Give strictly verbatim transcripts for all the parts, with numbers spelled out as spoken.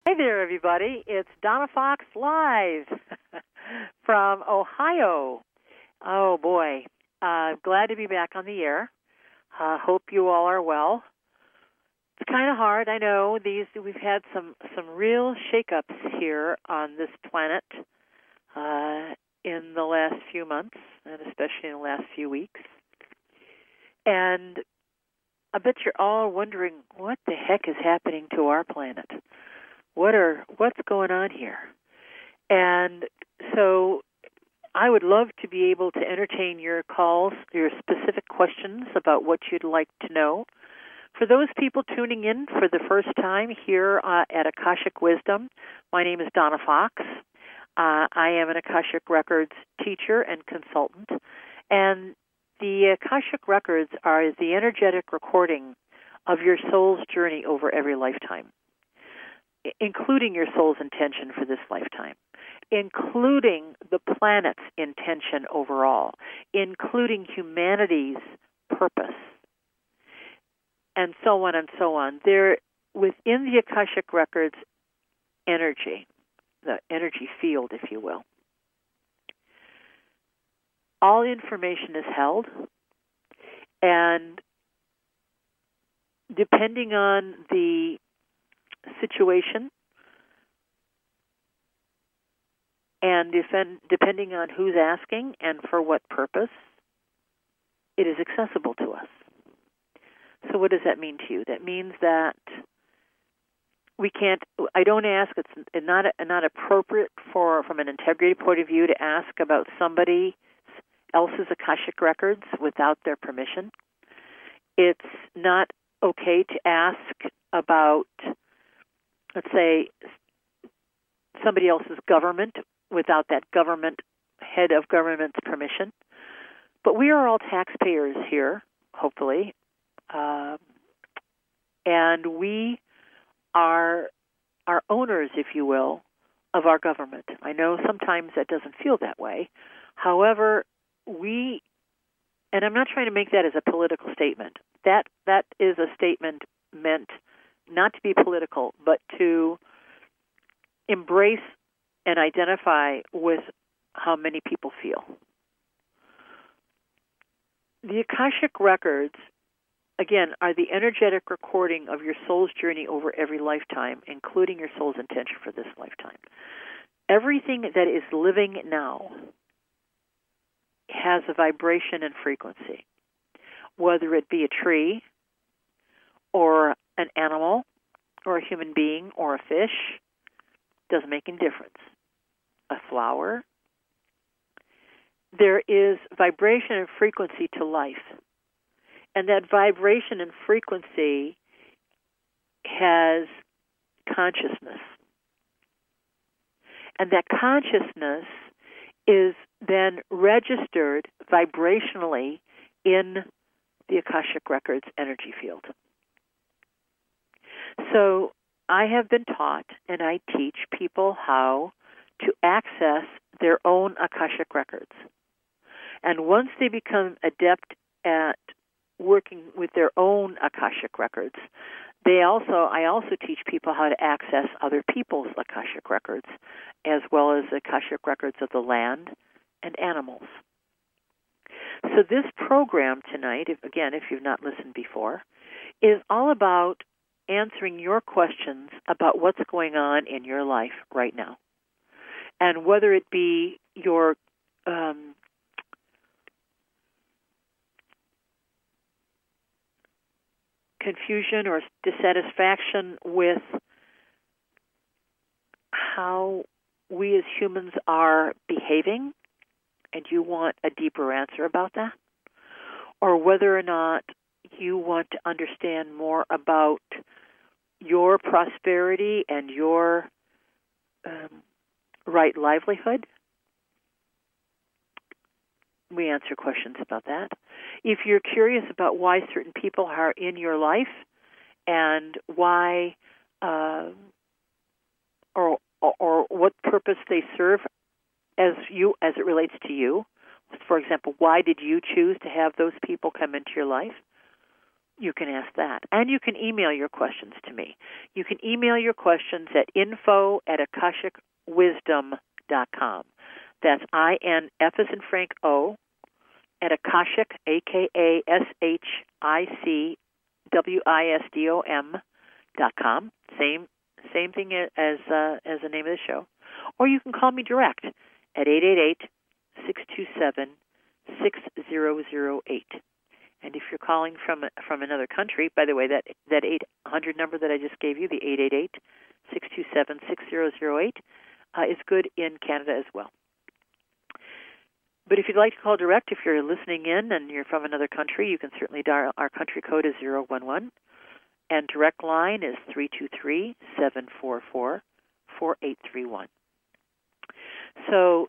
Hi there, everybody. It's Donna Fox live from Ohio. Oh, boy. Uh, glad to be back on the air. Uh, hope you all are well. It's kind of hard, I know. These we've had some some real shakeups here on this planet uh, in the last few months, and especially in the last few weeks. And I bet you're all wondering what the heck is happening to our planet. What are what's going on here? And so I would love to be able to entertain your calls, your specific questions about what you'd like to know. For those people tuning in for the first time here uh, at Akashic Wisdom, my name is Donna Fox. Uh, I am an Akashic Records teacher and consultant. And the Akashic Records are the energetic recording of your soul's journey over every lifetime, including your soul's intention for this lifetime, including the planet's intention overall, including humanity's purpose, and so on and so on. They're within the Akashic Records energy, the energy field, if you will. All information is held, and depending on the situation and defend, depending on who's asking and for what purpose, it is accessible to us. So what does that mean to you? That means that we can't, I don't ask, it's not not appropriate for, from an integrity point of view, to ask about somebody else's Akashic records without their permission. It's not okay to ask about, let's say, somebody else's government without that government, head of government's permission. But we are all taxpayers here, hopefully, uh, and we are are owners, if you will, of our government. I know sometimes that doesn't feel that way. However, we, and I'm not trying to make that as a political statement. That that is a statement meant not to be political, but to embrace and identify with how many people feel. The Akashic Records, again, are the energetic recording of your soul's journey over every lifetime, including your soul's intention for this lifetime. Everything that is living now has a vibration and frequency, whether it be a tree or an animal or a human being or a fish, doesn't make any difference. A flower. There is vibration and frequency to life. And that vibration and frequency has consciousness. And that consciousness is then registered vibrationally in the Akashic Records energy field. So I have been taught, and I teach people how to access their own Akashic Records. And once they become adept at working with their own Akashic Records, they also I also teach people how to access other people's Akashic Records, as well as Akashic Records of the land and animals. So this program tonight, if, again, if you've not listened before, is all about answering your questions about what's going on in your life right now. And whether it be your um, confusion or dissatisfaction with how we as humans are behaving, and you want a deeper answer about that, or whether or not you want to understand more about your prosperity and your um, right livelihood, we answer questions about that. If you're curious about why certain people are in your life and why uh, or, or or what purpose they serve as you as it relates to you, for example, why did you choose to have those people come into your life? you can ask that. And you can email your questions to me. You can email your questions at info at akashic wisdom dot com. That's I N F as in Frank O, at Akashic, A K A S H I C W I S D O M dot com. Same same thing as uh, as the name of the show. Or you can call me direct at eight eight eight, six two seven, six zero zero eight. And if you're calling from from another country, by the way, that that eight hundred number that I just gave you, the eight eight eight, six two seven, six zero zero eight, uh, is good in Canada as well. But if you'd like to call direct, if you're listening in and you're from another country, you can certainly dial. Our country code is zero one one, and direct line is three two three, seven four four, four eight three one. So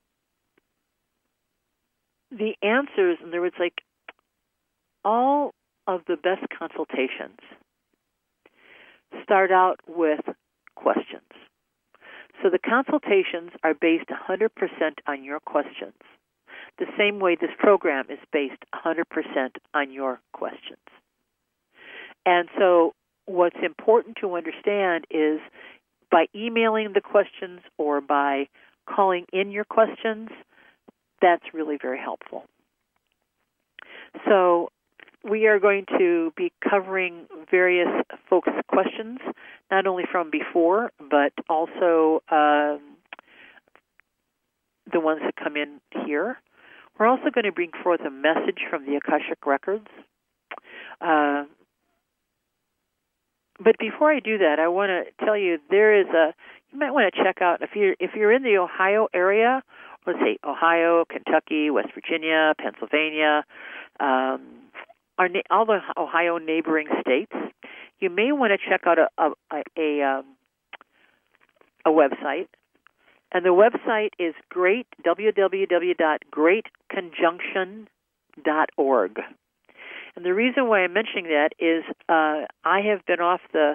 the answers, in other words, like all of the best consultations start out with questions. So the consultations are based one hundred percent on your questions, the same way this program is based one hundred percent on your questions. And so what's important to understand is by emailing the questions or by calling in your questions, that's really very helpful. So we are going to be covering various folks' questions, not only from before, but also um, the ones that come in here. We're also going to bring forth a message from the Akashic Records. Uh, but before I do that, I want to tell you there is a, you might want to check out, if you're, if you're in the Ohio area, let's say Ohio, Kentucky, West Virginia, Pennsylvania, um, our, all the Ohio neighboring states, you may want to check out a, a, a, um, a website. And the website is great, w w w dot great conjunction dot org. And the reason why I'm mentioning that is uh, I have been off the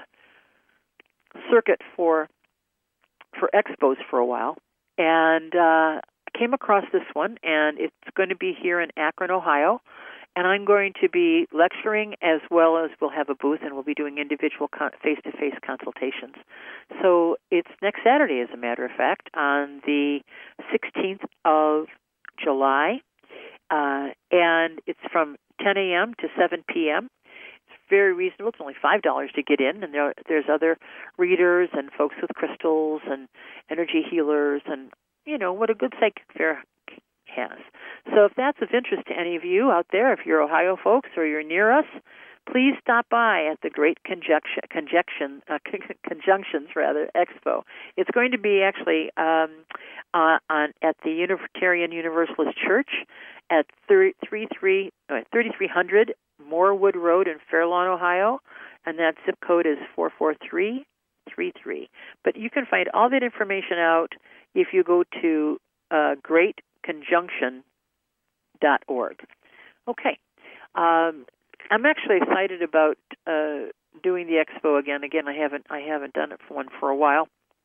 circuit for for expos for a while, and uh, I came across this one, and it's going to be here in Akron, Ohio. And I'm going to be lecturing as well as we'll have a booth, and we'll be doing individual con- face-to-face consultations. So it's next Saturday, as a matter of fact, on the sixteenth of July, uh, and it's from ten a.m. to seven p.m. It's very reasonable. It's only five dollars to get in, and there, there's other readers and folks with crystals and energy healers, and, you know, what a good psychic fair has. So if that's of interest to any of you out there, if you're Ohio folks or you're near us, please stop by at the Great Conjunction, Conjunction, uh, Conjunctions rather Expo. It's going to be actually um, uh, on at the Unitarian Universalist Church at thirty-three hundred Morewood Road in Fairlawn, Ohio, and that zip code is four four three three three. But you can find all that information out if you go to uh, Great Conjunction dot org. Okay. Um, I'm actually excited about uh, doing the expo again. Again, I haven't I haven't done it for one for a while.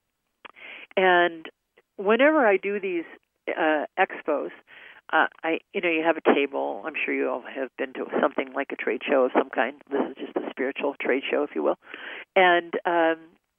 And whenever I do these uh, expos, uh, I you know you have a table. I'm sure you all have been to something like a trade show of some kind. This is just a spiritual trade show, if you will. And um,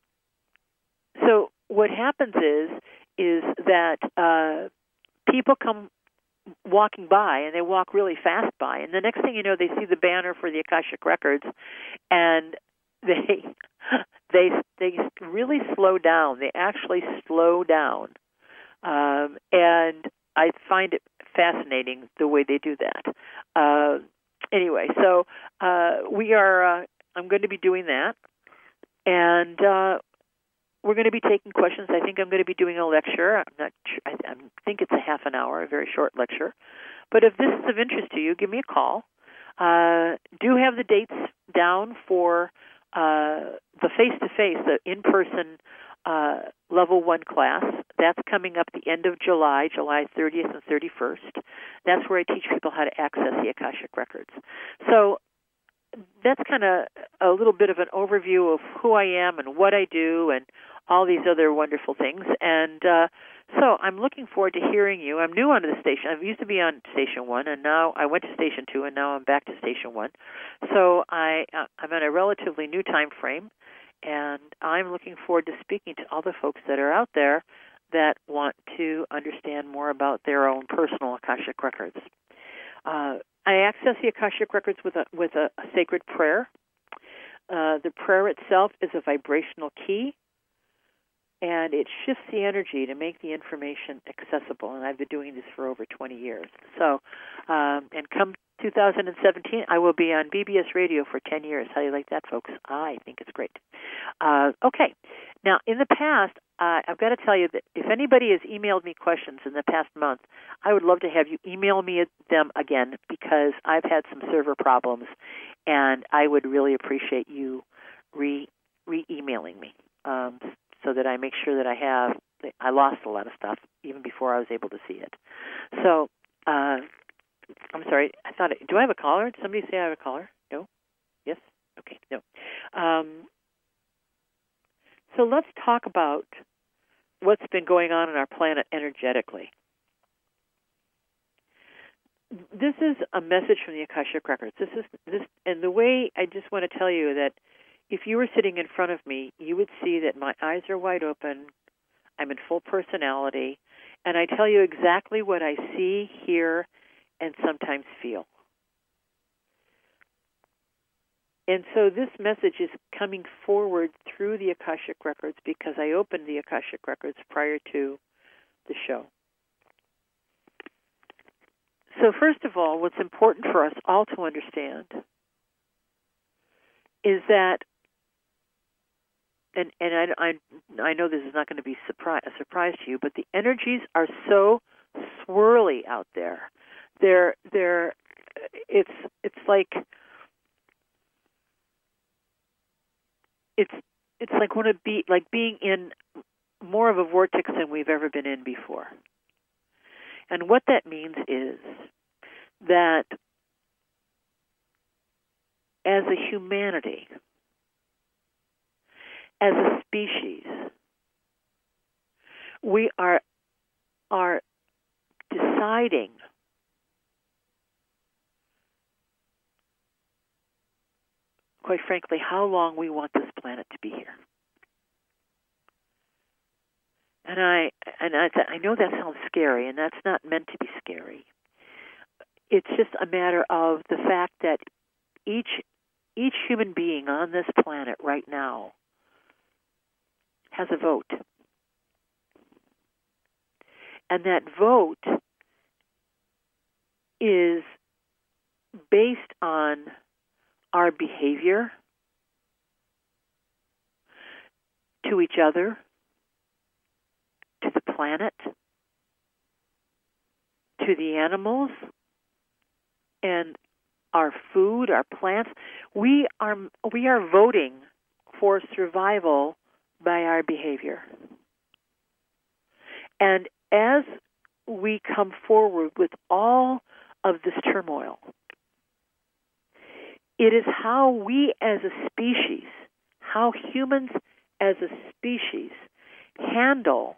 so what happens is is that uh, people come walking by, and they walk really fast by, and the next thing you know, they see the banner for the Akashic Records, and they they they really slow down. They actually slow down, um, and I find it fascinating the way they do that. Uh, anyway, so uh, we are. Uh, I'm going to be doing that, and uh, we're going to be taking questions. I think I'm going to be doing a lecture. I'm not sure. I, I think it's a half an hour, a very short lecture. But if this is of interest to you, give me a call. Uh, do have the dates down for uh, the face-to-face, the in-person uh, level one class. That's coming up the end of July, July thirtieth and thirty-first. That's where I teach people how to access the Akashic Records. So that's kind of a little bit of an overview of who I am and what I do and all these other wonderful things. And uh, so I'm looking forward to hearing you. I'm new onto the station. I used to be on Station One, and now I went to Station Two, and now I'm back to Station One. So I uh, I'm in a relatively new time frame, and I'm looking forward to speaking to all the folks that are out there that want to understand more about their own personal Akashic records. Uh, I access the Akashic records with a with a, a sacred prayer. Uh, the prayer itself is a vibrational key, and it shifts the energy to make the information accessible. And I've been doing this for over twenty years. So, um, and come two thousand seventeen, I will be on B B S Radio for ten years. How do you like that, folks? I think it's great. Uh, okay. Now, in the past, uh, I've got to tell you that if anybody has emailed me questions in the past month, I would love to have you email me them again, because I've had some server problems, and I would really appreciate you re re-emailing me um, so that I make sure that I have. I lost a lot of stuff even before I was able to see it. So, uh, I'm sorry. I thought. It, do I have a caller? Did somebody say I have a caller? No. Yes. Okay. No. Um, so let's talk about what's been going on in our planet energetically. This is a message from the Akashic Records. This is this, and the way I just want to tell you that if you were sitting in front of me, you would see that my eyes are wide open. I'm in full personality, and I tell you exactly what I see, hear, and sometimes feel. And so this message is coming forward through the Akashic Records because I opened the Akashic Records prior to the show. So first of all, what's important for us all to understand is that, and, and I, I, I know this is not going to be surprise, a surprise to you, but the energies are so swirly out there. They're, they're, it's, it's like, it's, it's like one of be like being in more of a vortex than we've ever been in before. And what that means is that as a humanity, as a species, we are are deciding quite frankly, how long we want this planet to be here. And I and I, I know that sounds scary, and that's not meant to be scary. It's just a matter of the fact that each each human being on this planet right now has a vote. And that vote is based on our behavior to each other, to the planet, to the animals, and our food, our plants. We are we are voting for survival by our behavior. And as we come forward with all of this turmoil, it is how we as a species, how humans as a species handle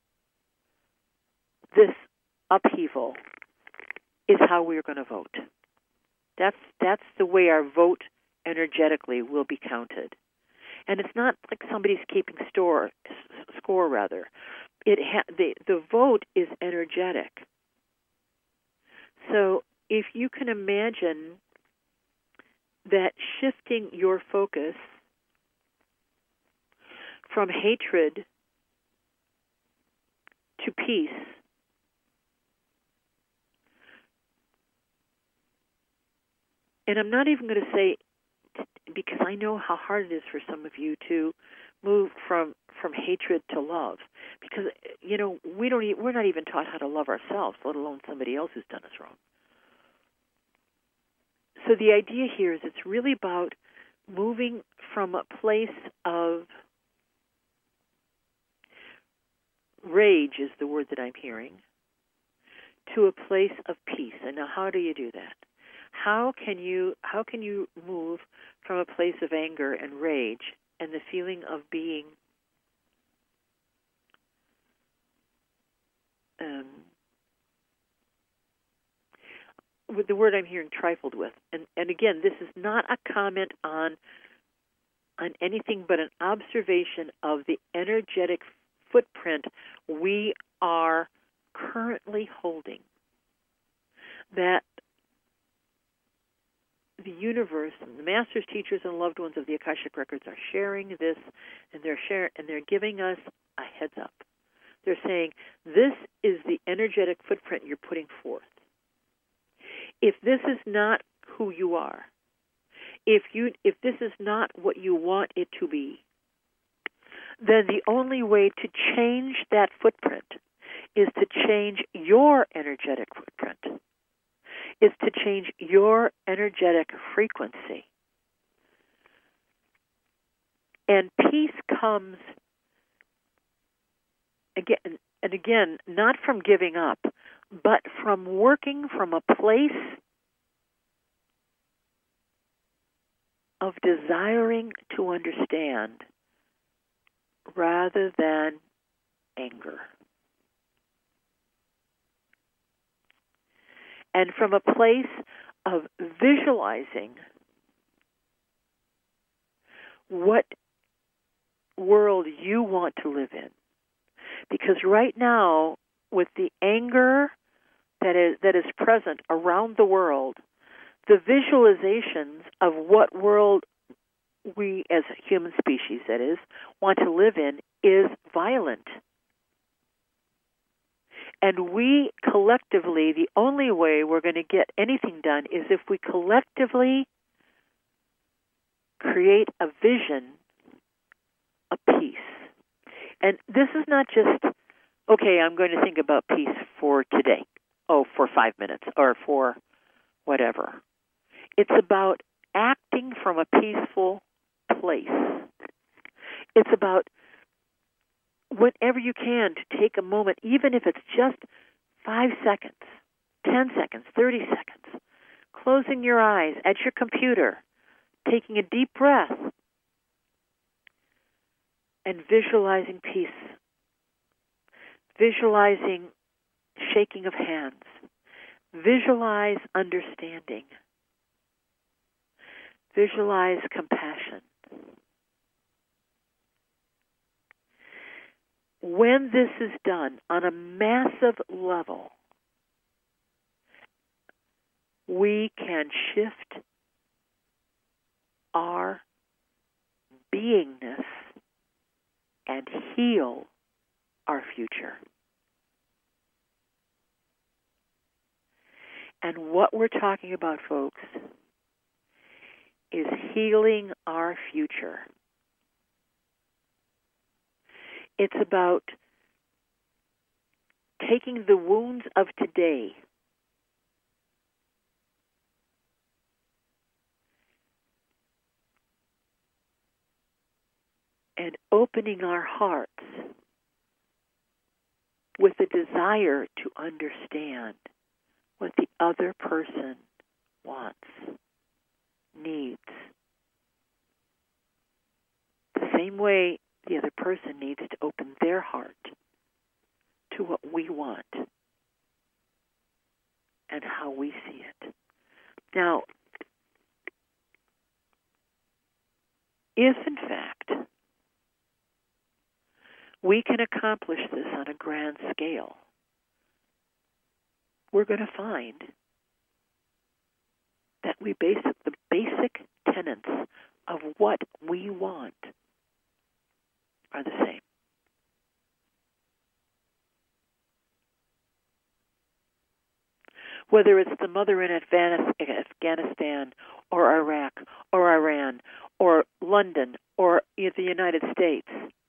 this upheaval is how we're going to vote. That's that's the way our vote energetically will be counted. And it's not like somebody's keeping store, score rather. It ha- the the vote is energetic. So if you can imagine that shifting your focus from hatred to peace, and I'm not even going to say, because I know how hard it is for some of you to move from from hatred to love, because you know we don't e- we're not even taught how to love ourselves, let alone somebody else who's done us wrong. So the idea here is it's really about moving from a place of rage, is the word that I'm hearing, to a place of peace. And now, how do you do that? How can you how can you move from a place of anger and rage and the feeling of being um, with the word I'm hearing trifled with. And, and again, this is not a comment on on anything but an observation of the energetic footprint we are currently holding. That the universe, and the masters, teachers, and loved ones of the Akashic Records are sharing this, and they're share, and they're giving us a heads up. They're saying, this is the energetic footprint you're putting forth. If this is not who you are, if you if this is not what you want it to be, then the only way to change that footprint is to change your energetic footprint, is to change your energetic frequency. And peace comes, again, and again, not from giving up, but from working from a place of desiring to understand rather than anger. And from a place of visualizing what world you want to live in. Because right now, with the anger that is that is present around the world, the visualizations of what world we, as a human species, that is, want to live in is violent. And we collectively, the only way we're going to get anything done is if we collectively create a vision of peace. And this is not just, okay, I'm going to think about peace for today, oh, for five minutes, or for whatever. It's about acting from a peaceful place. It's about whenever you can to take a moment, even if it's just five seconds, ten seconds, thirty seconds, closing your eyes at your computer, taking a deep breath, and visualizing peace, visualizing shaking of hands, visualize understanding, visualize compassion. When this is done on a massive level, we can shift our beingness and heal our future. And what we're talking about, folks, is healing our future. It's about taking the wounds of today and opening our hearts with a desire to understand what the other person wants, needs. The same way the other person needs to open their heart to what we want and how we see it. Now, if in fact we can accomplish this on a grand scale, we're going to find that we base the basic tenets of what we want are the same. Whether it's the mother in Afghanistan or Iraq or Iran or London or the United States,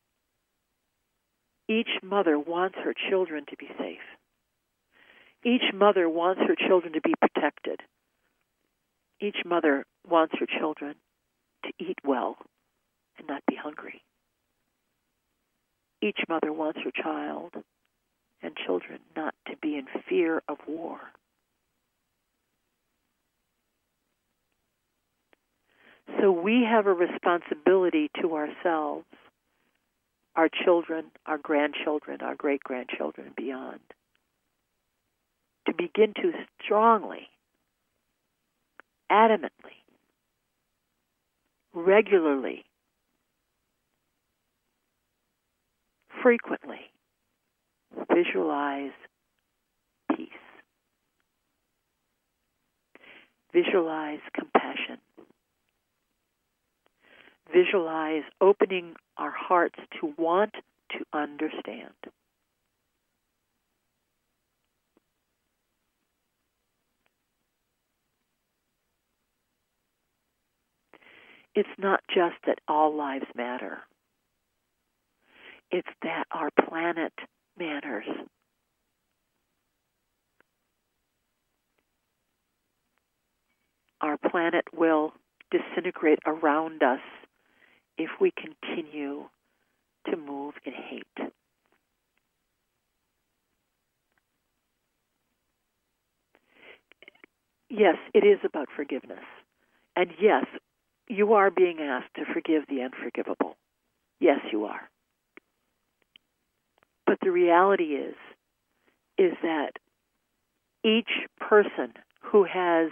each mother wants her children to be safe. Each mother wants her children to be protected. Each mother wants her children to eat well and not be hungry. Each mother wants her child and children not to be in fear of war. So we have a responsibility to ourselves, our children, our grandchildren, our great-grandchildren, and beyond, to begin to strongly, adamantly, regularly, frequently visualize peace. Visualize compassion. Visualize opening our hearts to want to understand. It's not just that all lives matter. It's that our planet matters. Our planet will disintegrate around us if we continue to move in hate. Yes, it is about forgiveness. And yes, you are being asked to forgive the unforgivable. Yes, you are. But the reality is, is that each person who has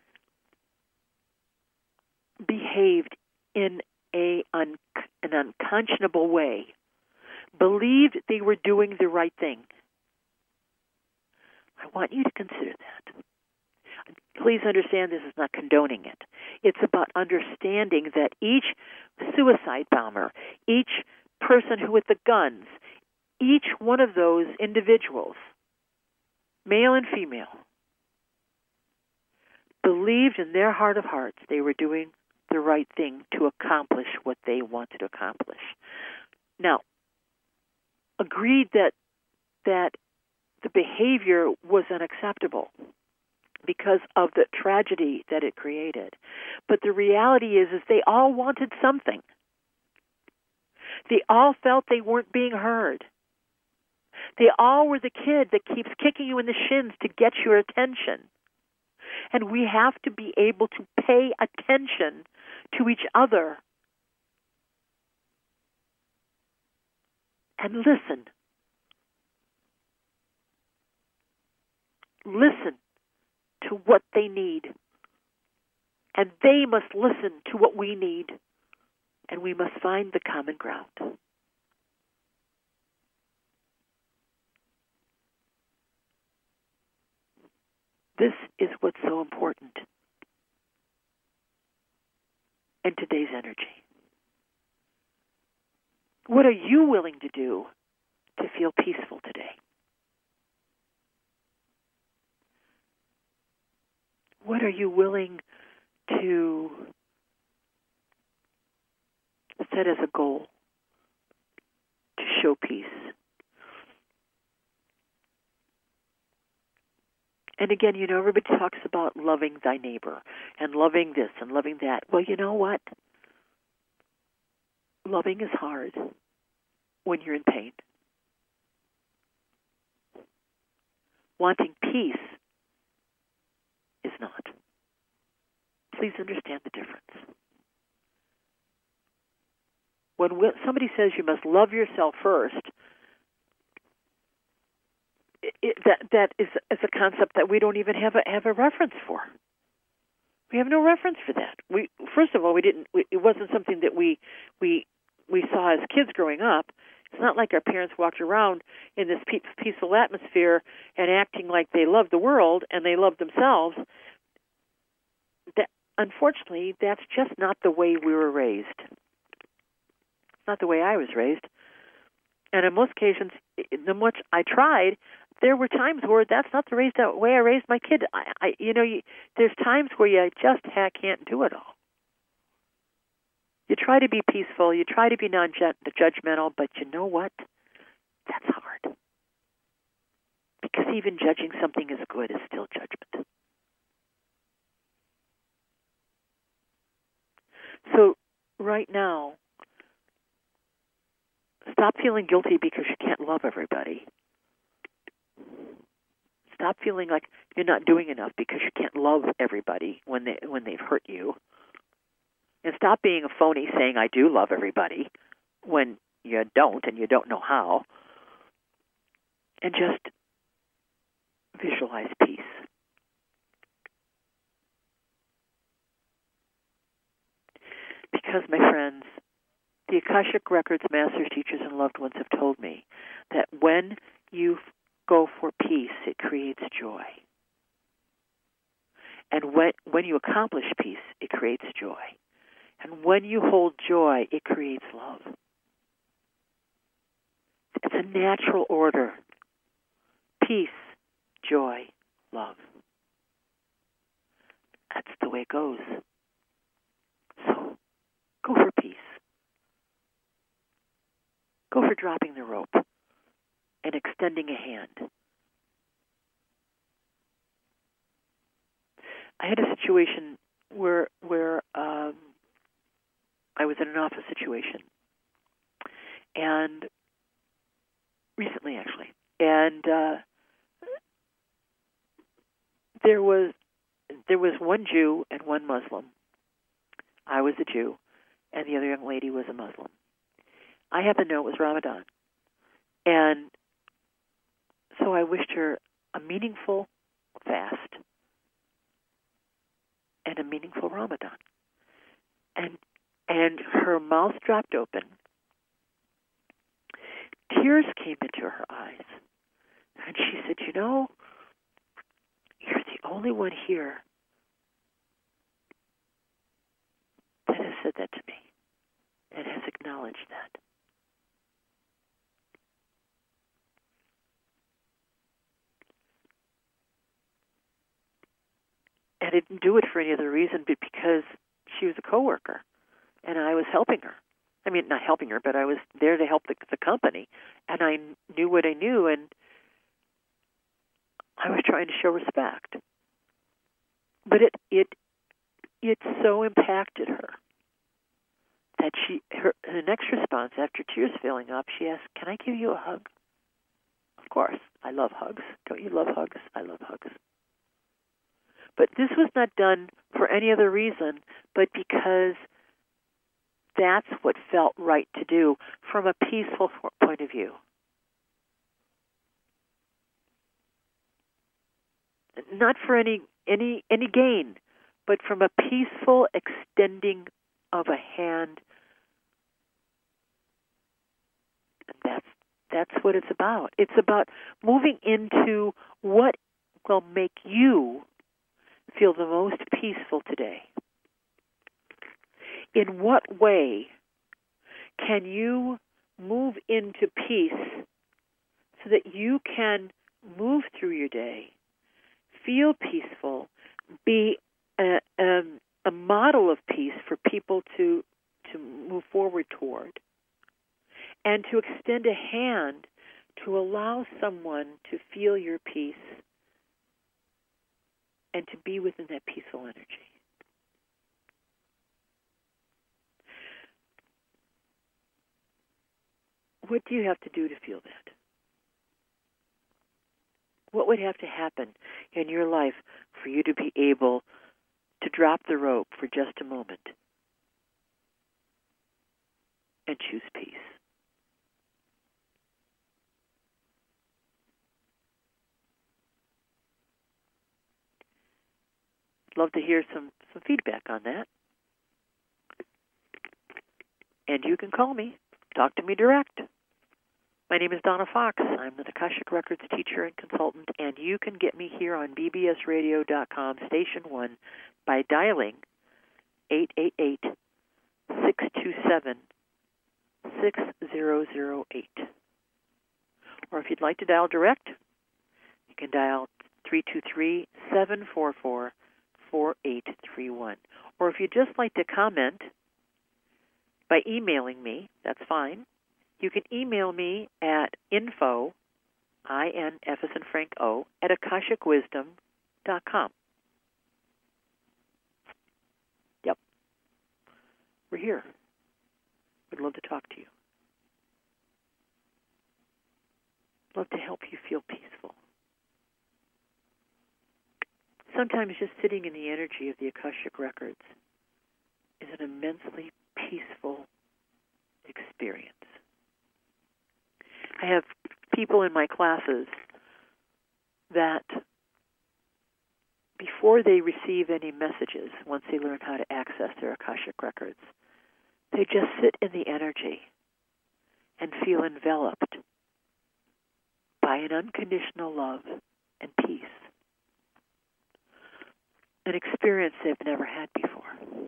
behaved in a un, an unconscionable way, believed they were doing the right thing. I want you to consider that. Please understand this is not condoning it. It's about understanding that each suicide bomber, each person who with the guns, each one of those individuals, male and female, believed in their heart of hearts they were doing the right thing to accomplish what they wanted to accomplish. Now, agreed that that the behavior was unacceptable because of the tragedy that it created. But the reality is, is they all wanted something. They all felt they weren't being heard. They all were the kid that keeps kicking you in the shins to get your attention. And we have to be able to pay attention to each other and listen. Listen to what they need. And they must listen to what we need. And we must find the common ground. This is what's so important in today's energy. What are you willing to do to feel peaceful today? What are you willing to set as a goal to show peace? And again, you know, everybody talks about loving thy neighbor and loving this and loving that. Well, you know what? Loving is hard when you're in pain. Wanting peace is not. Please understand the difference. When somebody says you must love yourself first, It, that that is, is a concept that we don't even have a have a reference for. We have no reference for that. We first of all, we didn't. We, it wasn't something that we we we saw as kids growing up. It's not like our parents walked around in this pe- peaceful atmosphere and acting like they loved the world and they loved themselves. That unfortunately, that's just not the way we were raised. It's not the way I was raised. And on most occasions, the much I tried, there were times where that's not the raised way I raised my kid. I, I you know, you, there's times where you just ha- can't do it all. You try to be peaceful, you try to be non-judgmental, but you know what? That's hard. Because even judging something as good is still judgment. So right now, stop feeling guilty because you can't love everybody. Stop feeling like you're not doing enough because you can't love everybody when they when they've hurt you. And stop being a phony saying I do love everybody when you don't and you don't know how. And just visualize peace. Because, my friends, the Akashic Records masters, teachers, and loved ones have told me that when you go for peace, it creates joy. And when, when you accomplish peace, it creates joy. And when you hold joy, it creates love. It's a natural order. Peace, joy, love. That's the way it goes. So, go for peace. Go for dropping the rope and extending a hand. I had a situation where where um, I was in an office situation, and recently actually, and uh, there was there was one Jew and one Muslim. I was a Jew, and the other young lady was a Muslim. I happen to know it was Ramadan, and so I wished her a meaningful fast and a meaningful Ramadan. And and her mouth dropped open. Tears came into her eyes. And she said, you know, you're the only one here that has said that to me, that has acknowledged that. And I didn't do it for any other reason but because she was a coworker, and I was helping her. I mean, not helping her, but I was there to help the, the company, and I knew what I knew, and I was trying to show respect. But it it it so impacted her that she her the next response after tears filling up, she asked, "Can I give you a hug?" Of course, I love hugs. Don't you love hugs? I love hugs. But this was not done for any other reason but because that's what felt right to do from a peaceful point of view. Not for any any any gain, but from a peaceful extending of a hand. And that's that's what it's about. It's about moving into what will make you feel the most peaceful today. In what way can you move into peace so that you can move through your day, feel peaceful, be a, a, a model of peace for people to to move forward toward, and to extend a hand to allow someone to feel your peace and to be within that peaceful energy. What do you have to do to feel that? What would have to happen in your life for you to be able to drop the rope for just a moment and choose peace? I'd love to hear some, some feedback on that. And you can call me. Talk to me direct. My name is Donna Fox. I'm the Akashic Records teacher and consultant, and you can get me here on b b s radio dot com, Station one, by dialing eight eight eight, six two seven, six zero zero eight. Or if you'd like to dial direct, you can dial three two three, seven four four, four eight three one. Or if you'd just like to comment by emailing me, that's fine. You can email me at info, I N F as in Frank O, at akashic wisdom dot com. Yep. We're here. We'd love to talk to you. Love to help you feel peaceful. Sometimes just sitting in the energy of the Akashic Records is an immensely peaceful experience. I have people in my classes that before they receive any messages, once they learn how to access their Akashic records, they just sit in the energy and feel enveloped by an unconditional love and peace, an experience they've never had before.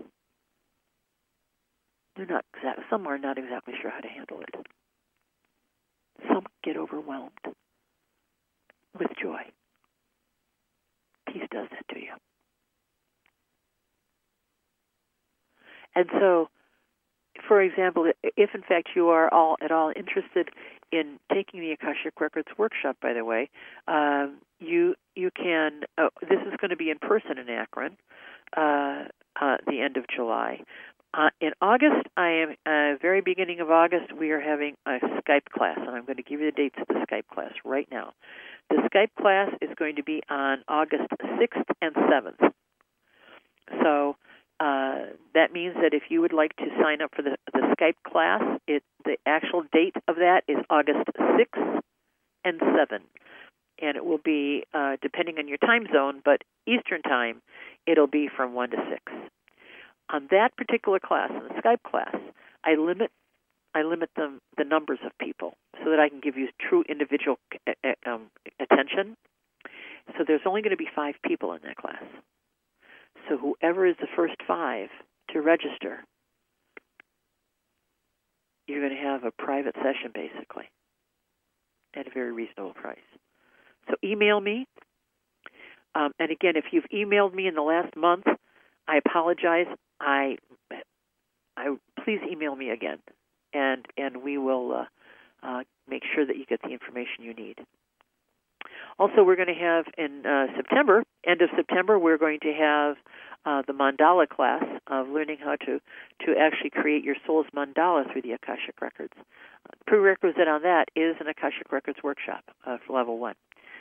They're not exact, some are not exactly sure how to handle it. Some get overwhelmed with joy. Peace does that to you. And so, for example, if in fact you are all at all interested in taking the Akashic Records workshop, by the way, um, you you can. Uh, this is going to be in person in Akron, uh, uh, the end of July. Uh, in August, I am uh, very beginning of August. We are having a Skype class, and I'm going to give you the dates of the Skype class right now. The Skype class is going to be on August sixth and seventh. So uh, that means that if you would like to sign up for the, the Skype class, it the actual date of that is August sixth and seventh. And it will be, uh, depending on your time zone, but Eastern time, it'll be from one to six. On that particular class, in the Skype class, I limit I limit them, the numbers of people so that I can give you true individual um, attention. So there's only going to be five people in that class. So whoever is the first five to register, you're going to have a private session, basically, at a very reasonable price. So email me. Um, and again, if you've emailed me in the last month, I apologize. I, I please email me again, and and we will uh, uh, make sure that you get the information you need. Also, we're going to have in uh, September, end of September, we're going to have uh, the mandala class of learning how to, to actually create your soul's mandala through the Akashic Records. Uh, the prerequisite on that is an Akashic Records workshop uh, for level one.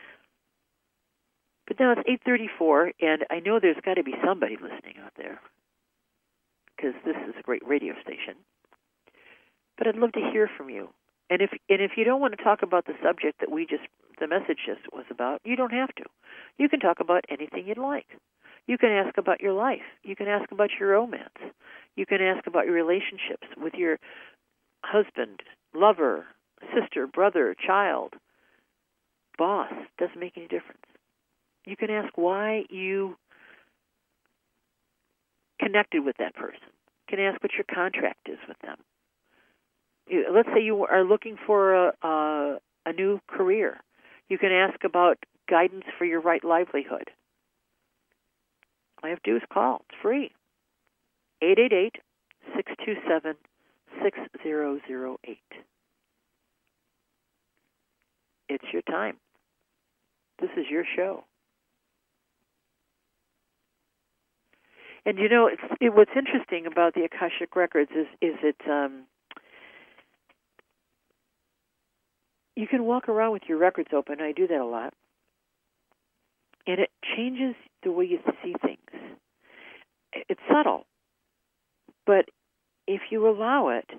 But now it's eight thirty-four, and I know there's got to be somebody listening out there, because this is a great radio station. But I'd love to hear from you. And if and if you don't want to talk about the subject that we just, the message just was about, you don't have to. You can talk about anything you'd like. You can ask about your life. You can ask about your romance. You can ask about your relationships with your husband, lover, sister, brother, child, boss. Doesn't make any difference. You can ask why you connected with that person. You can ask what your contract is with them. Let's say you are looking for a, a, a new career. You can ask about guidance for your right livelihood. All you have to do is call. It's free. eight eight eight, six two seven, six zero zero eight. It's your time. This is your show. And you know, it's, it, what's interesting about the Akashic Records is, is it um, you can walk around with your records open. I do that a lot. And it changes the way you see things. It's subtle. But if you allow it,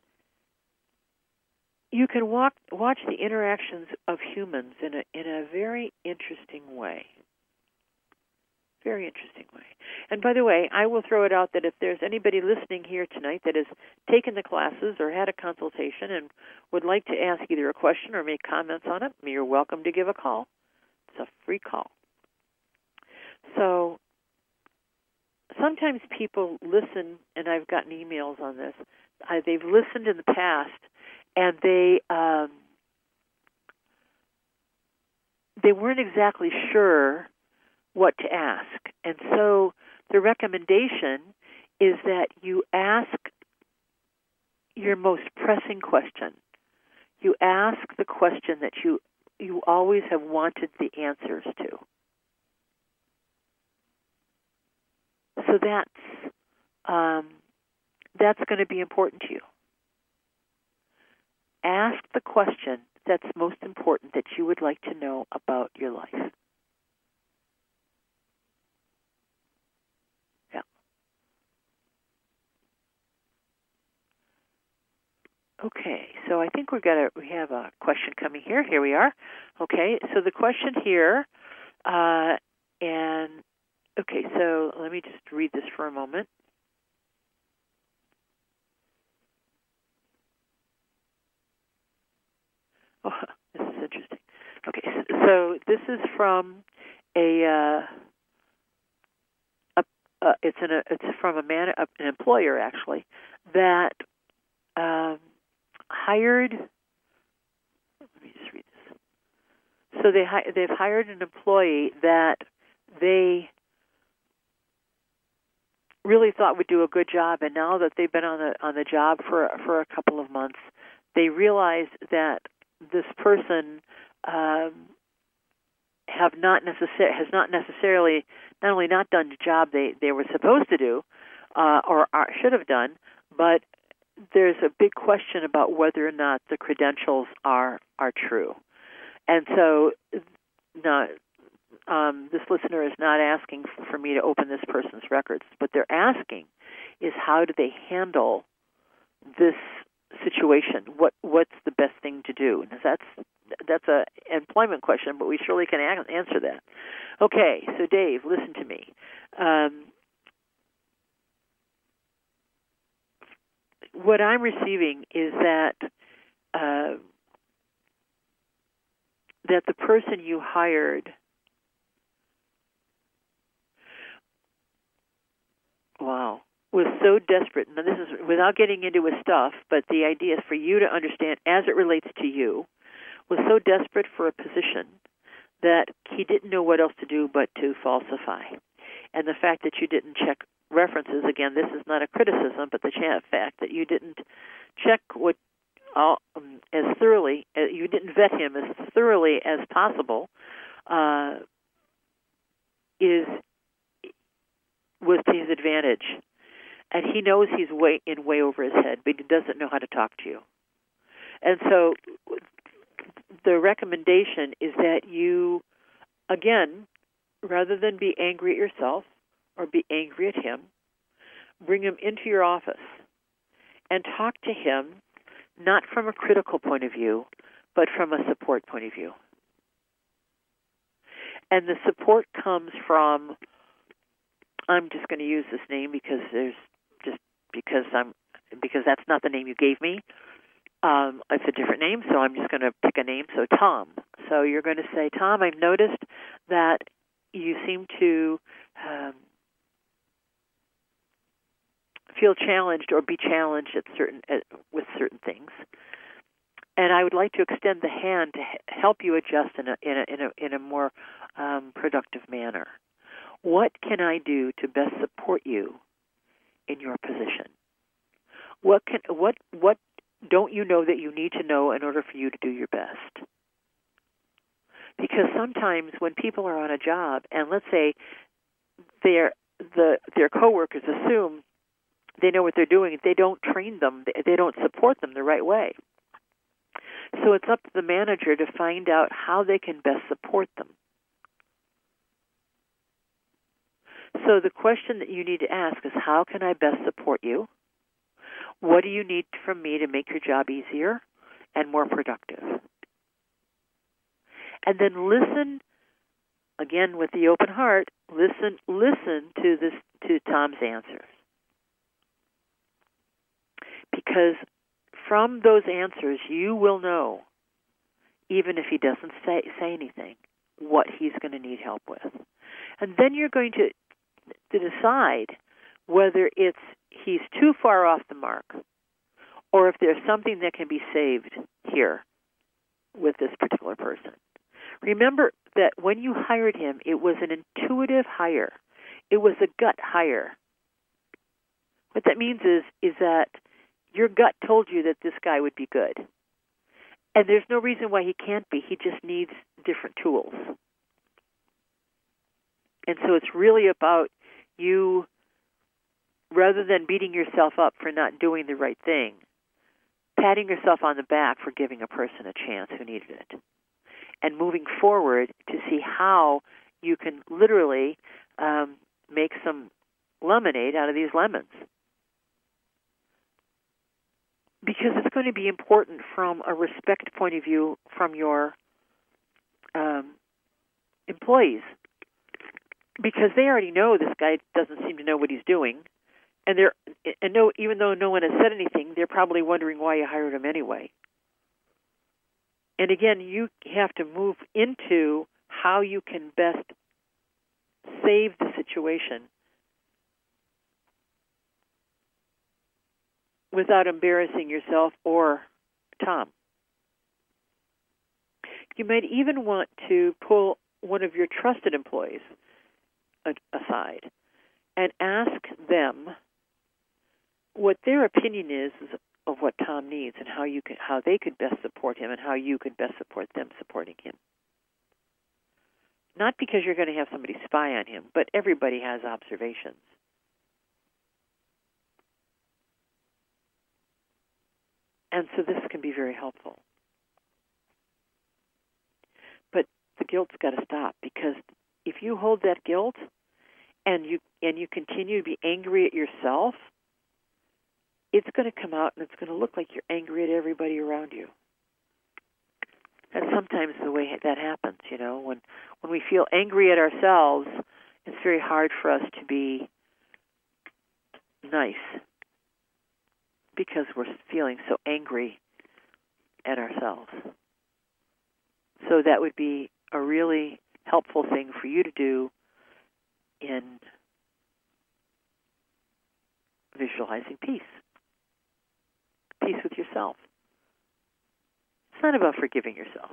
you can walk, watch the interactions of humans in a, in a very interesting way. Very interesting way. And by the way, I will throw it out that if there's anybody listening here tonight that has taken the classes or had a consultation and would like to ask either a question or make comments on it, you're welcome to give a call. It's a free call. So sometimes people listen, and I've gotten emails on this. Uh, they've listened in the past, and they um, they weren't exactly sure what to ask. And so the recommendation is that you ask your most pressing question. You ask the question that you you always have wanted the answers to. So that's um, that's going to be important to you. Ask the question that's most important that you would like to know about your life. Yeah. Okay, so I think we've got a we have a question coming here. Here we are. Okay, so the question here, uh, and Okay, so let me just read this for a moment. Oh, this is interesting. Okay, so this is from a, uh, a uh, it's an a, it's from a man, an employer actually, that um, hired. Let me just read this. So they they've hired an employee that they really thought would do a good job, and now that they've been on the on the job for for a couple of months, they realize that this person um, have not necessar- has not necessarily not only not done the job they, they were supposed to do uh, or are, should have done, but there's a big question about whether or not the credentials are are true. And so, now, um, this listener is not asking for me to open this person's records. What they're asking is, how do they handle this situation? What what's the best thing to do? And that's that's a employment question, but we surely can a- answer that. Okay, so Dave, listen to me. Um, what I'm receiving is that uh, that the person you hired, wow, was so desperate. Now, this is without getting into his stuff, but the idea is for you to understand, as it relates to you, was so desperate for a position that he didn't know what else to do but to falsify. And the fact that you didn't check references, again, this is not a criticism, but the fact that you didn't check what all, um, as thoroughly, uh, you didn't vet him as thoroughly as possible, uh, is was to his advantage. And he knows he's way in way over his head, but he doesn't know how to talk to you. And so the recommendation is that you, again, rather than be angry at yourself or be angry at him, bring him into your office and talk to him not from a critical point of view, but from a support point of view. And the support comes from, I'm just going to use this name because there's just because I'm because that's not the name you gave me. Um, it's a different name, so I'm just going to pick a name. So Tom. So you're going to say, Tom, I've noticed that you seem to um, feel challenged or be challenged at certain at, with certain things, and I would like to extend the hand to help you adjust in a in a in a, in a more um, productive manner. What can I do to best support you in your position? What can what what don't you know that you need to know in order for you to do your best? Because sometimes when people are on a job, and let's say their the their coworkers assume they know what they're doing, they don't train them, they don't support them the right way. So it's up to the manager to find out how they can best support them. So the question that you need to ask is, how can I best support you? What do you need from me to make your job easier and more productive? And then listen, again with the open heart, listen listen to this to Tom's answers. Because from those answers you will know, even if he doesn't say, say anything, what he's going to need help with. And then you're going to to decide whether it's he's too far off the mark or if there's something that can be saved here with this particular person. Remember that when you hired him, it was an intuitive hire. It was a gut hire. What that means is, is that your gut told you that this guy would be good. And there's no reason why he can't be. He just needs different tools. And so it's really about you, rather than beating yourself up for not doing the right thing, patting yourself on the back for giving a person a chance who needed it, and moving forward to see how you can literally um, make some lemonade out of these lemons. Because it's going to be important from a respect point of view from your um, employees. because they already know this guy doesn't seem to know what he's doing, and they're and no, even though no one has said anything, they're probably wondering why you hired him anyway. And again, you have to move into how you can best save the situation without embarrassing yourself or Tom. You might even want to pull one of your trusted employees aside and ask them what their opinion is of what Tom needs and how you could, how they could best support him and how you could best support them supporting him. Not because you're going to have somebody spy on him, but everybody has observations. And so this can be very helpful. But the guilt's got to stop, because if you hold that guilt and you and you continue to be angry at yourself, it's going to come out and it's going to look like you're angry at everybody around you. That's sometimes the way that happens, you know. When when we feel angry at ourselves, it's very hard for us to be nice because we're feeling so angry at ourselves. So that would be a really helpful thing for you to do in visualizing peace. Peace with yourself. It's not about forgiving yourself.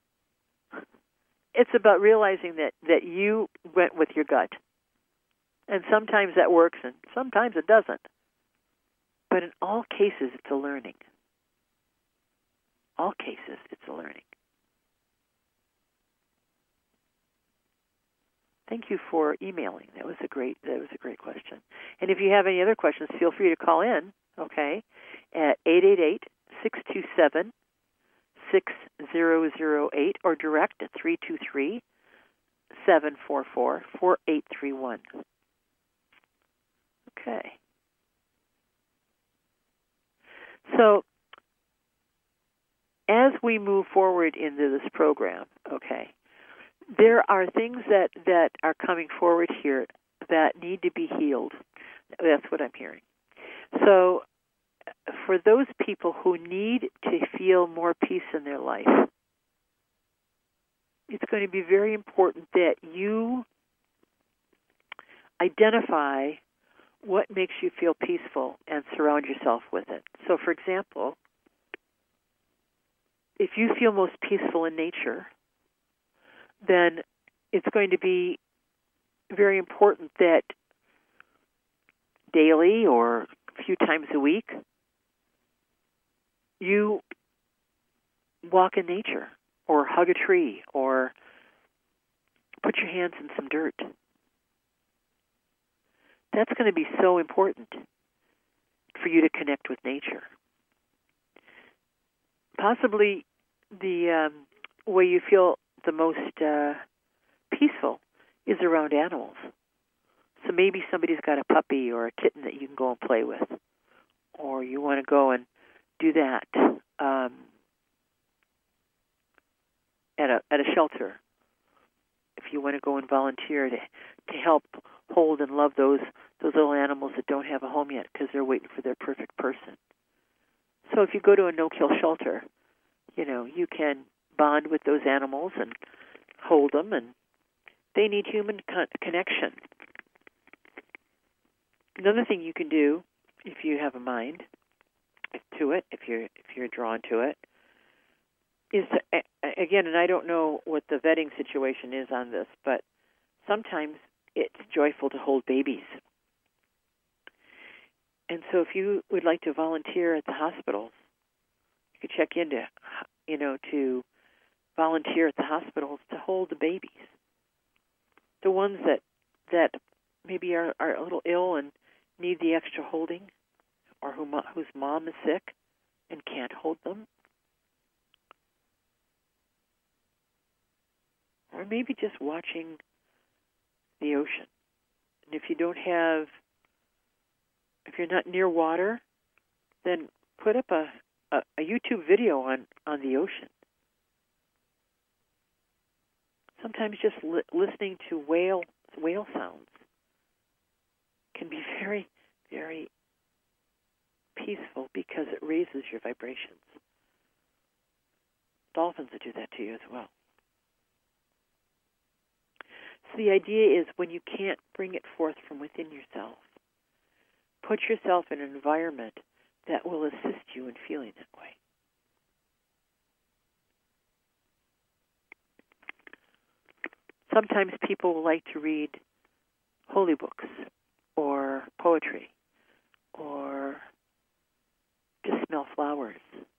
It's about realizing that, that you went with your gut. And sometimes that works and sometimes it doesn't. But in all cases, it's a learning. All cases, it's a learning. Thank you for emailing. That was a great that was a great question. And if you have any other questions, feel free to call in, okay, at eight eight eight, six two seven, six zero zero eight or direct at three two three, seven four four, four eight three one. Okay. So as we move forward into this program, okay, there are things that, that are coming forward here that need to be healed. That's what I'm hearing. So for those people who need to feel more peace in their life, it's going to be very important that you identify what makes you feel peaceful and surround yourself with it. So, for example, if you feel most peaceful in nature, then it's going to be very important that daily or a few times a week you walk in nature or hug a tree or put your hands in some dirt. That's going to be so important for you to connect with nature. Possibly the um, way you feel the most uh, peaceful is around animals. So maybe somebody's got a puppy or a kitten that you can go and play with, or you want to go and do that um, at a at a shelter. If you want to go and volunteer to to help hold and love those those little animals that don't have a home yet because they're waiting for their perfect person. So if you go to a no-kill shelter, you know, you can bond with those animals and hold them, and they need human con- connection. Another thing you can do, if you have a mind to it, if you're if you're drawn to it, is to, again, and I don't know what the vetting situation is on this, but sometimes it's joyful to hold babies. And so if you would like to volunteer at the hospitals, you could check into, you know, to volunteer at the hospitals to hold the babies. The ones that that maybe are, are a little ill and need the extra holding, or who, whose mom is sick and can't hold them. Or maybe just watching the ocean. And if you don't have, if you're not near water, then put up a, a, a YouTube video on, on the ocean. Sometimes just li- listening to whale whale sounds can be very, very peaceful because it raises your vibrations. Dolphins will do that to you as well. So the idea is when you can't bring it forth from within yourself, put yourself in an environment that will assist you in feeling that way. Sometimes people like to read holy books or poetry or just smell flowers.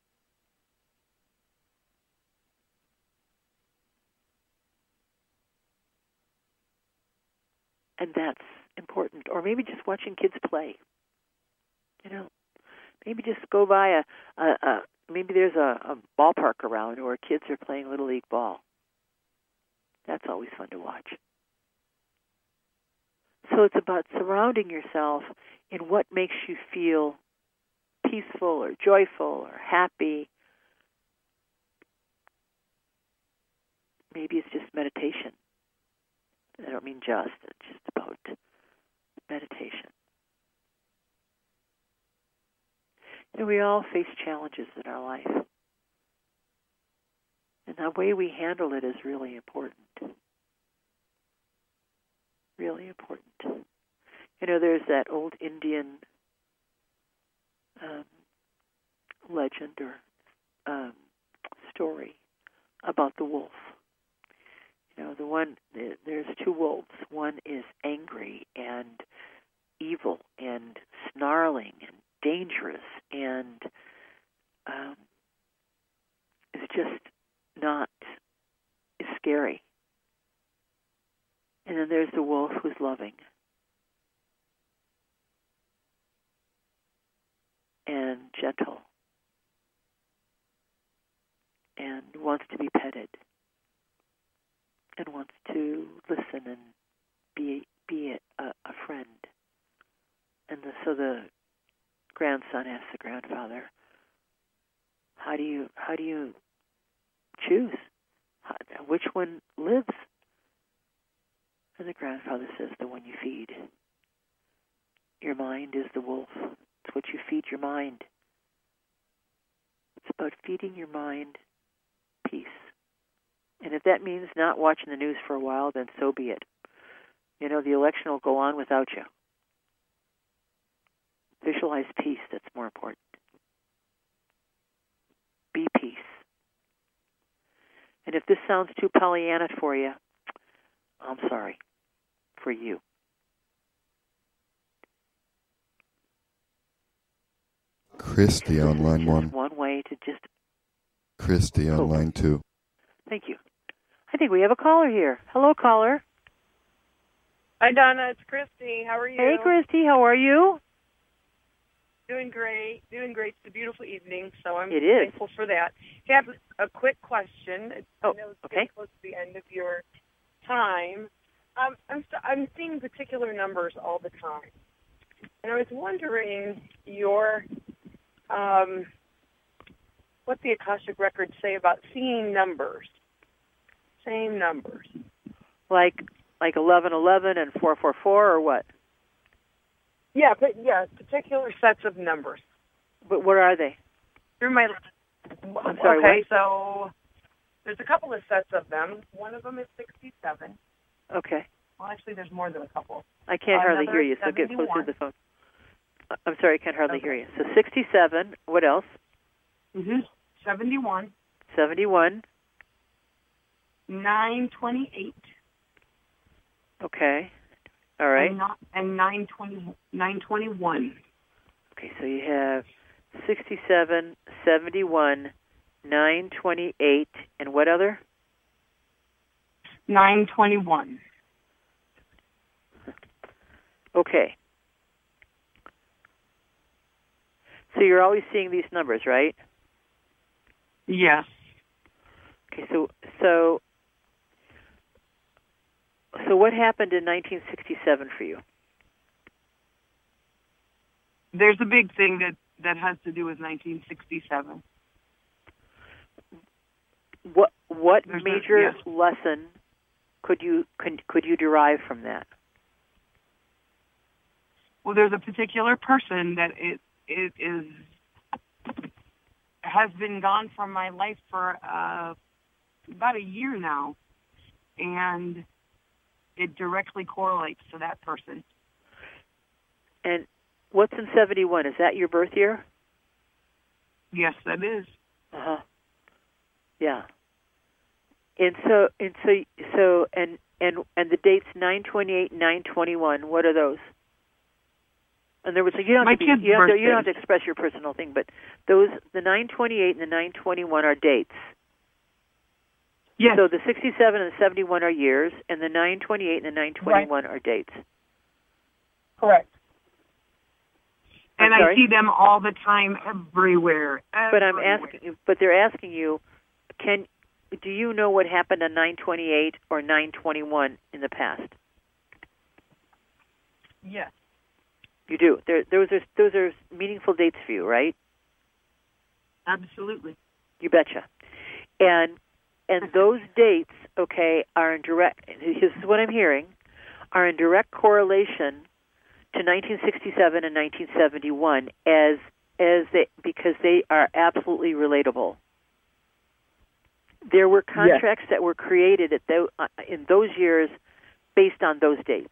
And that's important. Or maybe just watching kids play. You know, maybe just go by a, a, a maybe there's a, a ballpark around where kids are playing Little League ball. That's always fun to watch. So it's about surrounding yourself in what makes you feel peaceful or joyful or happy. Maybe it's just meditation. I don't mean just, it's just about meditation. You know, we all face challenges in our life. And the way we handle it is really important. Really important. You know, there's that old Indian um, legend or um, story about the wolf. You know, the one, there's two wolves. One is angry and evil and snarling and dangerous and um, is just not is scary. And then there's the wolf who's loving and gentle and wants to be petted and wants to listen and be be a, a friend. And the, so the grandson asks the grandfather, "How do you how do you choose? How, which one lives?" And the grandfather says, "The one you feed. Your mind is the wolf. It's what you feed your mind. It's about feeding your mind peace. And if that means not watching the news for a while, then so be it. You know, the election will go on without you. Visualize peace. That's more important. Be peace. And if this sounds too Pollyanna for you, I'm sorry for you. Christy on line one. One way to just... Christy on line two. Thank you. I think we have a caller here. Hello, caller. Hi, Donna. It's Christy. How are you? Hey, Christy. How are you? Doing great. Doing great. It's a beautiful evening, so I'm it is. thankful for that. I have a quick question. Oh, I know it's okay. close to the end of your time. Um, I'm, st- I'm seeing particular numbers all the time. And I was wondering your... Um, what the Akashic records say about seeing numbers, same numbers, like like eleven eleven and four four four, or what? Yeah, but yeah, particular sets of numbers. But what are they? Through my. I'm sorry. Okay, what? So there's a couple of sets of them. One of them is sixty-seven. Okay. Well, actually, there's more than a couple. I can't Another hardly hear you, so get seventy-one. closer to the phone. I'm sorry, I can't hardly Okay. hear you. So sixty-seven. What else? Mhm. seventy-one. seventy-one. nine twenty-eight. Okay. All right. And, not, and nine twenty, nine twenty-one. Okay, so you have sixty-seven, seventy-one, nine twenty-eight, and what other? nine twenty-one. Okay. So you're always seeing these numbers, right? Yes. Okay, so so so what happened in nineteen sixty-seven for you? There's a big thing that, that has to do with nineteen sixty-seven. What what There's major a, yes. lesson could you could, could you derive from that? Well, there's a particular person that it it is has been gone from my life for uh, about a year now, and it directly correlates to that person. And what's in seventy-one? Is that your birth year? Yes, that is. Uh huh. Yeah. And so and so so and and and the dates nine twenty-eight, nine twenty-one. What are those? And there was a, you don't My have to, kid's be, you, don't have to, you don't have birthday. to express your personal thing, but those the nine twenty-eight and the nine twenty-one are dates. Yes. So the sixty-seven and the seventy-one are years, and the nine twenty-eight and the nine twenty-one right. are dates. Correct. I'm and sorry? I see them all the time, everywhere. everywhere. But I'm asking you. But they're asking you, can do you know what happened on nine twenty-eight or nine twenty-one in the past? Yes. You do. There, those are those are meaningful dates for you, right? Absolutely. You betcha. And and those dates, okay, are in direct. This is what I'm hearing, are in direct correlation to nineteen sixty-seven and nineteen seventy-one as as they because they are absolutely relatable. There were contracts yes. that were created at the, uh, in those years based on those dates.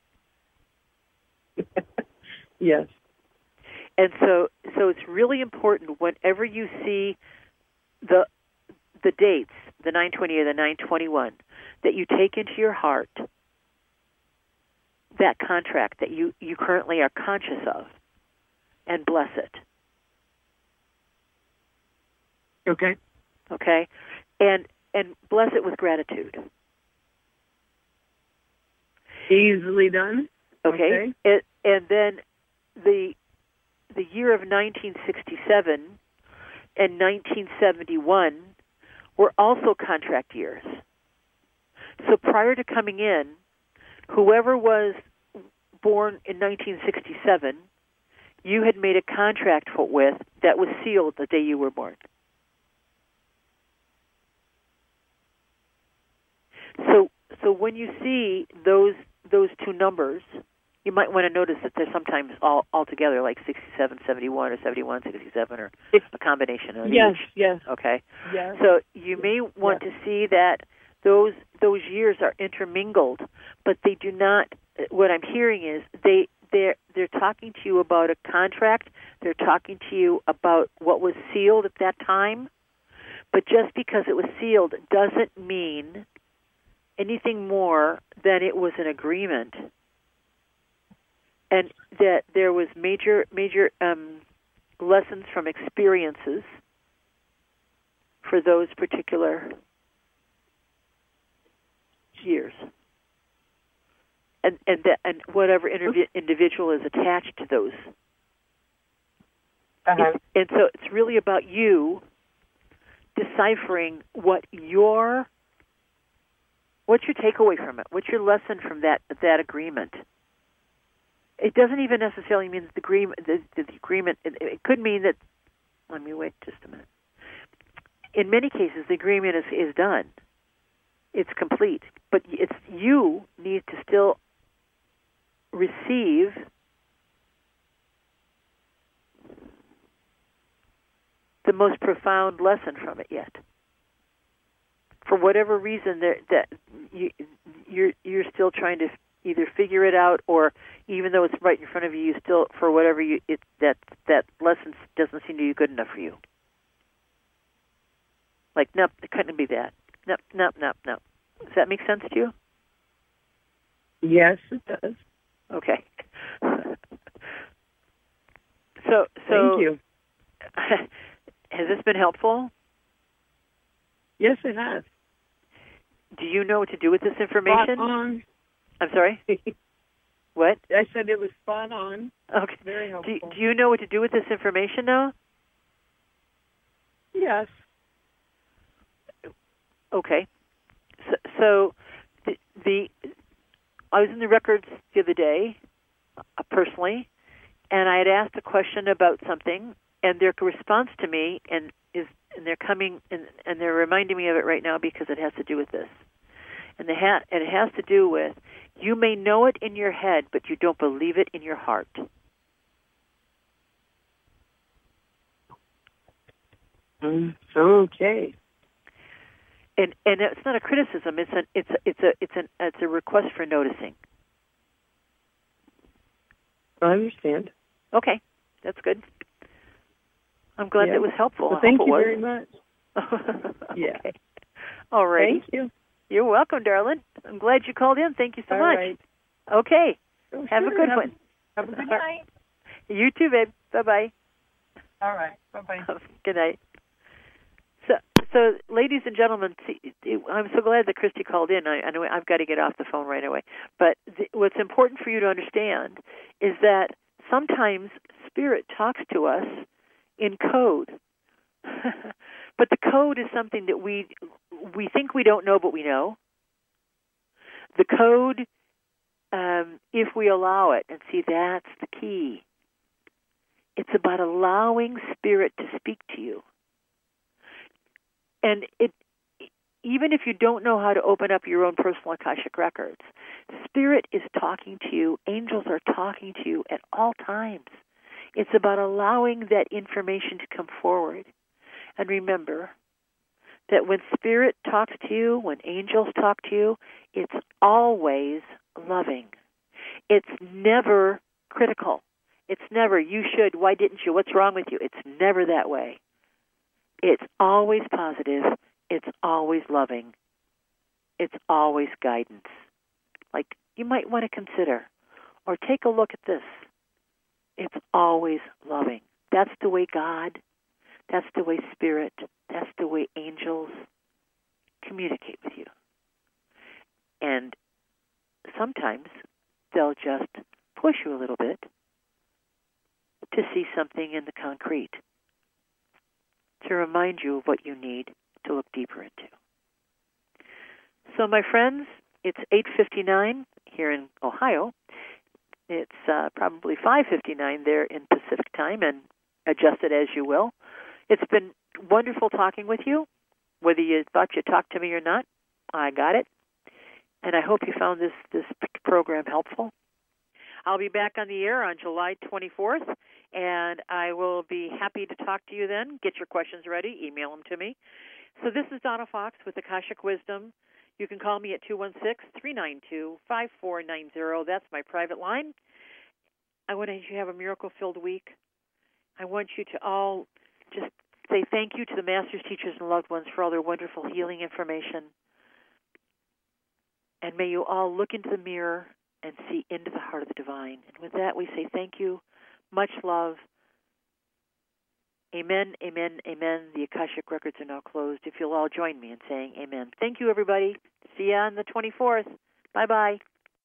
Yes. And so so it's really important whenever you see the the dates, the nine twenty or the nine twenty-one, that you take into your heart that contract that you, you currently are conscious of and bless it. Okay. Okay? And and bless it with gratitude. Easily done. Okay? Okay. It, and then the the year of nineteen sixty-seven and nineteen seventy-one were also contract years. So prior to coming in, whoever was born in nineteen sixty-seven, you had made a contract with that was sealed the day you were born. So so when you see those those two numbers, you might want to notice that they're sometimes all, all together, like sixty-seven, seventy-one, or seventy-one, sixty-seven, or a combination of yes, each. Yes, Okay? yes. So you may want yes. to see that those those years are intermingled, but they do not, what I'm hearing is they, they're, they're talking to you about a contract, they're talking to you about what was sealed at that time, but just because it was sealed doesn't mean anything more than it was an agreement, and that there was major major um, lessons from experiences for those particular years, and and that, and whatever indiv- individual is attached to those. Uh-huh. It's, and so it's really about you deciphering what your what's your takeaway from it. What's your lesson from that that agreement? It doesn't even necessarily mean that the agreement. The, the agreement. It, it could mean that. Let me wait just a minute. In many cases, the agreement is is done. It's complete, but it's you need to still receive the most profound lesson from it yet. For whatever reason, there, that you, you're you're still trying to either figure it out, or even though it's right in front of you, you still, for whatever you, it, that that lesson doesn't seem to be good enough for you. Like, nope, it couldn't be that. Nope, nope, nope, nope. Does that make sense to you? Yes, it does. Okay. so, so thank you. Has this been helpful? Yes, it has. Do you know what to do with this information? Spot on. I'm sorry? What? I said it was spot on. Okay. Very helpful. Do, do you know what to do with this information now? Yes. Okay. So, so the, the I was in the records the other day, uh, personally, and I had asked a question about something, and their response to me and is and they're coming and, and they're reminding me of it right now because it has to do with this. And the ha- and it has to do with you may know it in your head, but you don't believe it in your heart. Mm, okay. And and it's not a criticism. It's a it's a, it's a it's an it's a request for noticing. I understand. Okay, that's good. I'm glad yeah. that was helpful. Well, I thank hope you it was. very much. Yeah. Okay. All right. Thank you. You're welcome, darling. I'm glad you called in. Thank you so All much. right. Okay. Oh, have sure. a good have, one. Have a good night. You too, babe. Bye-bye. All right. Bye-bye. Good night. So, so, ladies and gentlemen, see, I'm so glad that Christy called in. I, I know I've got to get off the phone right away. But th- what's important for you to understand is that sometimes Spirit talks to us in code. But the code is something that we we think we don't know, but we know. The code, um, if we allow it, and see, that's the key. It's about allowing Spirit to speak to you. And it, even if you don't know how to open up your own personal Akashic records, Spirit is talking to you. Angels are talking to you at all times. It's about allowing that information to come forward. And remember that when Spirit talks to you, when angels talk to you, it's always loving. It's never critical. It's never, you should, why didn't you, what's wrong with you? It's never that way. It's always positive. It's always loving. It's always guidance. Like, you might want to consider, or take a look at this. It's always loving. That's the way God, that's the way Spirit, that's the way angels communicate with you. And sometimes they'll just push you a little bit to see something in the concrete, to remind you of what you need to look deeper into. So, my friends, it's eight fifty-nine here in Ohio. It's uh, probably five fifty-nine there in Pacific time, and adjust it as you will. It's been wonderful talking with you. Whether you thought you talked to me or not, I got it. And I hope you found this, this program helpful. I'll be back on the air on July twenty-fourth, and I will be happy to talk to you then. Get your questions ready. Email them to me. So this is Donna Fox with Akashic Wisdom. You can call me at two one six, three nine two, five four nine zero. That's my private line. I want you to have a miracle-filled week. I want you to all just say thank you to the masters, teachers, and loved ones for all their wonderful healing information. And may you all look into the mirror and see into the heart of the divine. And with that, we say thank you. Much love. Amen, amen, amen. The Akashic records are now closed. If you'll all join me in saying amen. Thank you, everybody. See you on the twenty-fourth. Bye-bye.